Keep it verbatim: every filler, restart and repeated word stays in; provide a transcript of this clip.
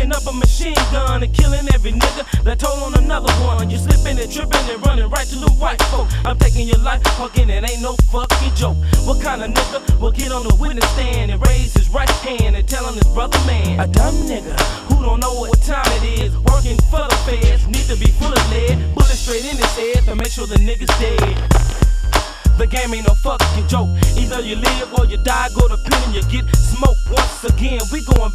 picking up a machine gun and killing every nigga that told on another one. You slipping and tripping and running right to the white folk. I'm taking your life, fucking it ain't no fucking joke. What kind of nigga will get on the witness stand and raise his right hand and tell on his brother man? A dumb nigga who don't know what time it is, working for the feds, need to be full of lead, bullet straight in his head to make sure the nigga's dead. The game ain't no fucking joke. Either you live or you die, go to pen and you get smoked. Once again, we going